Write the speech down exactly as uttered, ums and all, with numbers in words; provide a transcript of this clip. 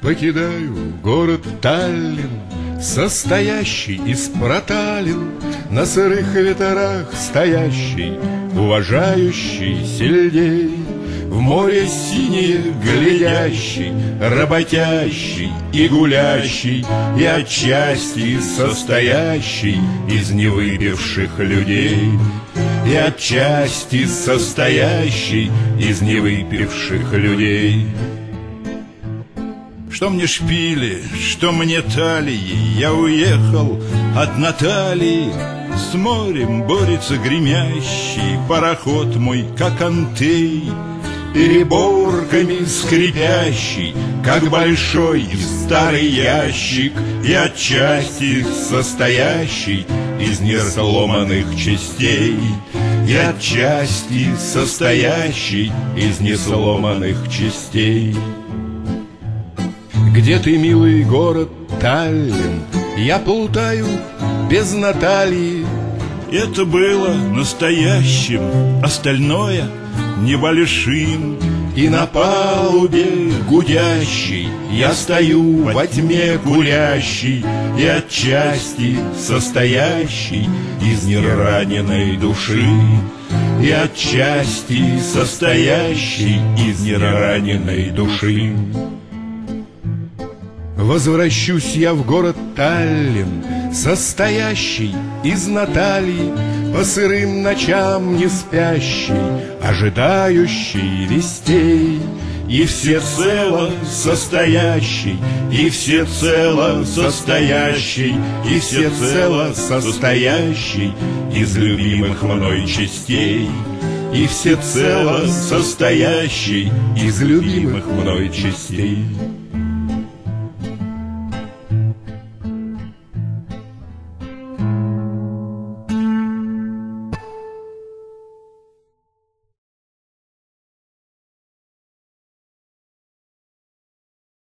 покидаю город Таллин, состоящий из проталин, на сырых ветрах стоящий, уважающий сельдей, в море синее глядящий, работящий и гулящий, и отчасти состоящий из невыпивших людей, и отчасти состоящий из невыпивших людей. Что мне шпили, что мне талии, я уехал от Натальи. С морем борется гремящий пароход мой, как антей, переборками скрипящий, как большой старый ящик, и отчасти состоящий из несломанных частей, и отчасти состоящий из несломанных частей. Где ты, милый город Таллин? Я плутаю без Натальи. Это было настоящим, остальное небольшим. И на палубе гудящий я стою во тьме гулящий, и отчасти состоящий из нераненной души, и отчасти состоящий из нераненной души. Возвращусь я в город Таллин, состоящий из Натальи, по сырым ночам не спящий, ожидающий вестей, и всецело состоящий, и всецело состоящий, и всецело состоящий из любимых мной частей, и всецело состоящий из любимых мной частей.